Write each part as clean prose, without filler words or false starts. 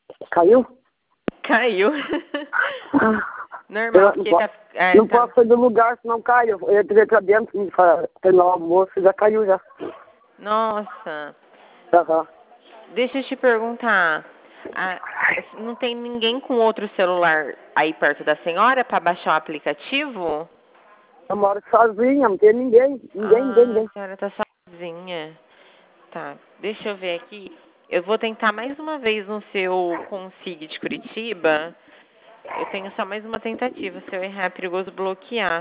Caiu? Caiu. Ah, Normal, eu porque não, tá... não tá... posso sair do lugar, senão cai. Eu entrei pra dentro pra terminar o almoço e já caiu já. Nossa. Aham. Deixa eu te perguntar. Ah, não tem ninguém com outro celular aí perto da senhora para baixar o aplicativo? Eu moro sozinha, não tem ninguém. Ninguém. A senhora tá sozinha. Tá, deixa eu ver aqui. Eu vou tentar mais uma vez no seu Consig de Curitiba. Eu tenho só mais uma tentativa. Se eu errar, é perigoso bloquear,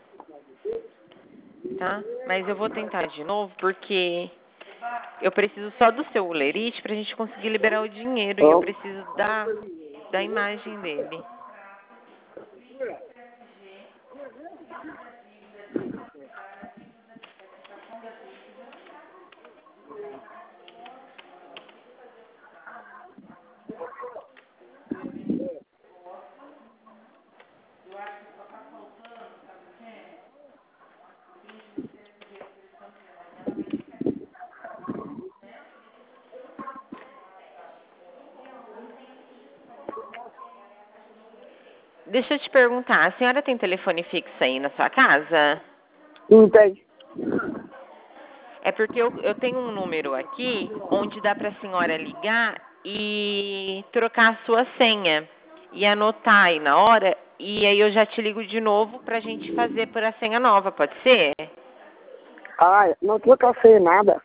tá? Mas eu vou tentar de novo porque eu preciso só do seu Lerite pra gente conseguir liberar o dinheiro e eu Oh. preciso da imagem dele. Deixa eu te perguntar, a senhora tem telefone fixo aí na sua casa? Não tem. É porque eu tenho um número aqui onde dá para a senhora ligar e trocar a sua senha e anotar aí na hora e aí eu já te ligo de novo pra gente fazer por a senha nova, pode ser? Ah, não trocassei nada.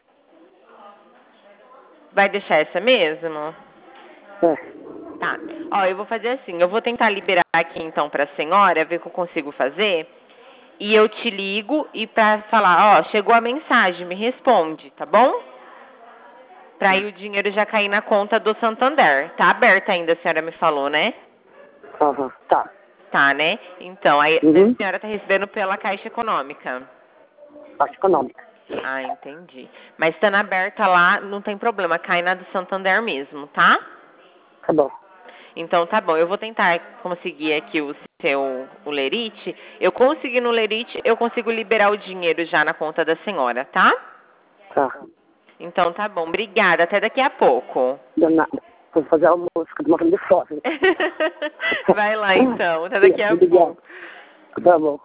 Vai deixar essa mesmo? É. Tá. Ó, eu vou fazer assim, eu vou tentar liberar aqui então pra senhora, ver o que eu consigo fazer. E eu te ligo e pra falar, ó, chegou a mensagem, me responde, tá bom? Pra aí o dinheiro já cair na conta do Santander. Tá aberta ainda, a senhora me falou, né? Aham, tá. Tá, né? Então, aí Uhum. a senhora tá recebendo pela Caixa Econômica. Acho econômica. Ah, entendi. Mas estando aberta lá, não tem problema, cai na do Santander mesmo, tá? Tá bom. Então tá bom, eu vou tentar conseguir aqui o Lerite. Eu consegui no Lerite, eu consigo liberar o dinheiro já na conta da senhora, tá? Tá. Então tá bom, obrigada, até daqui a pouco. Deu nada. Vou fazer almoço, que eu tô morrendo de fome. Vai lá então, até daqui a Obrigado. pouco. Tá bom.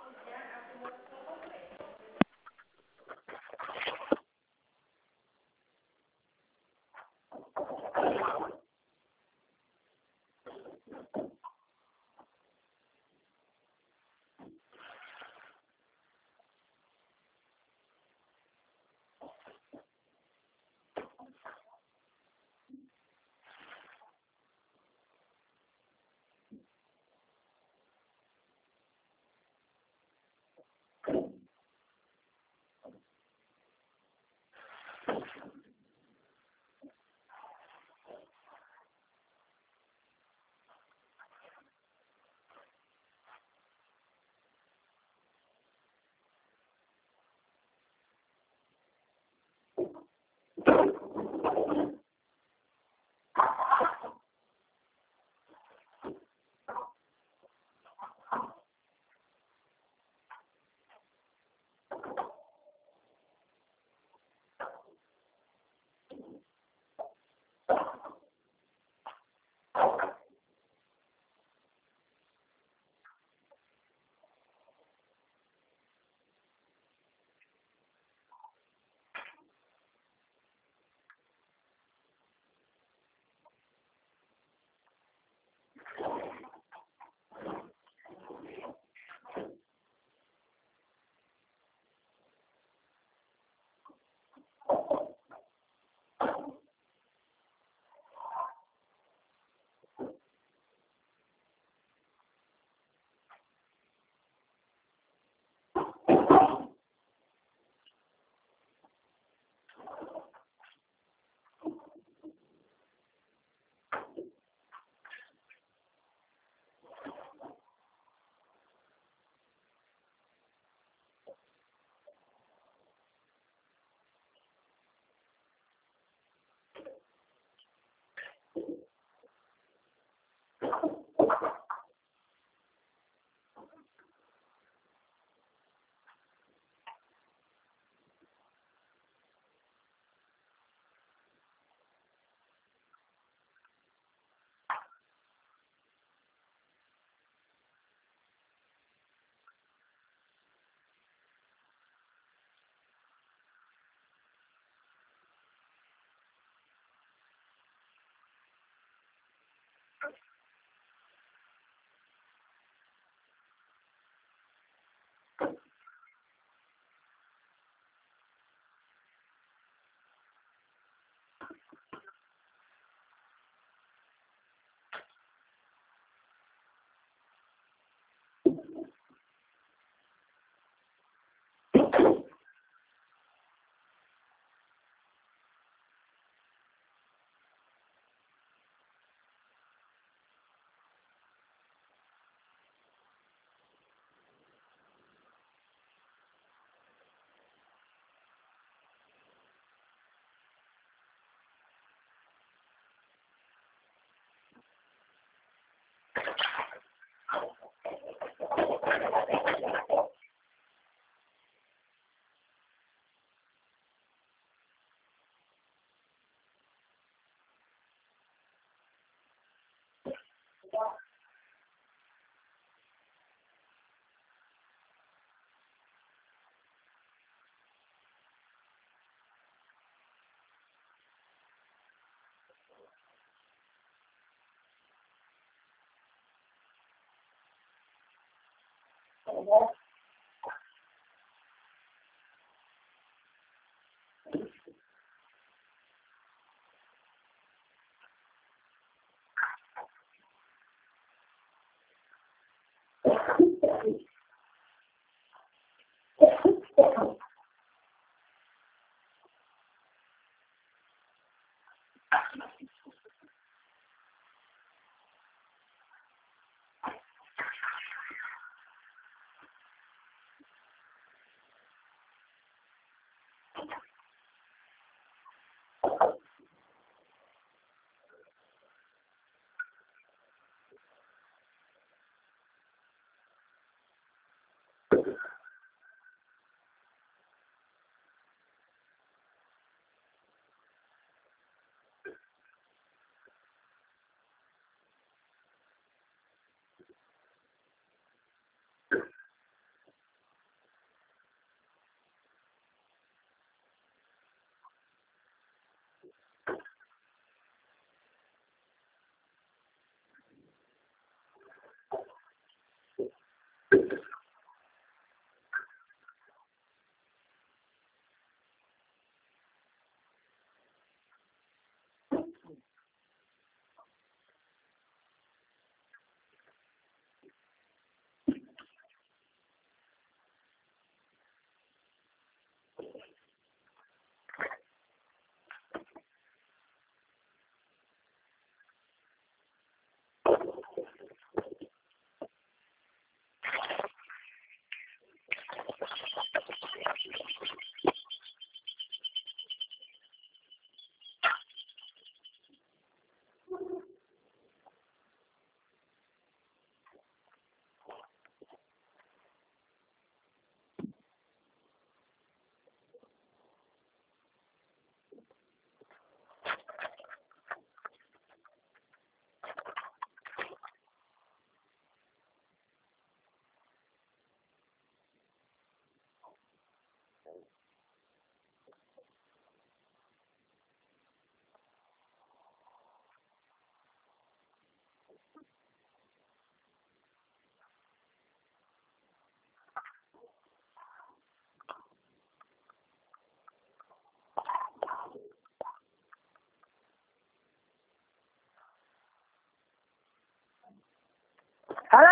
Hả?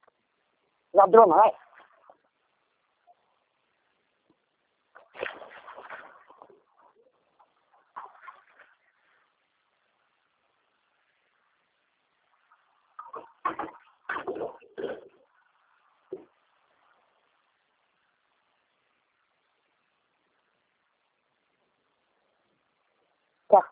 Ladrão, vai. Tá.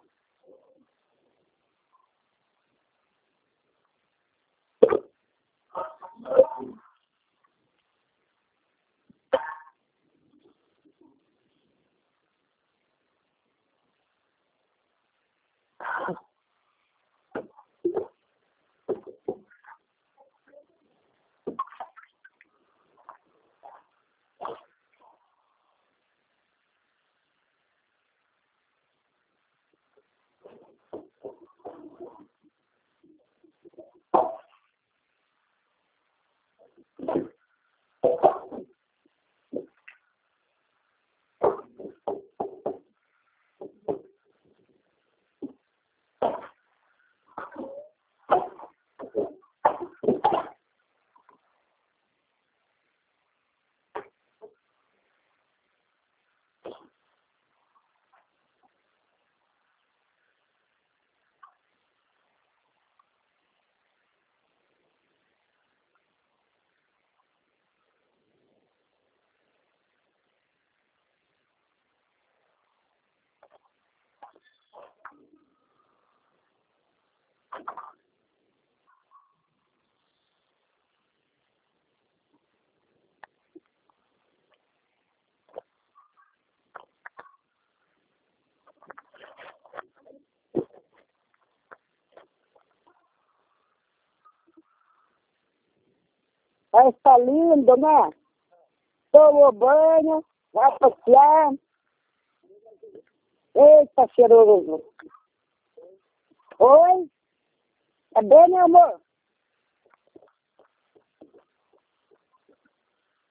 Aí está lindo, né? Tomou banho, vai passear. Eita, cheiroso. Oi? É bem, meu amor?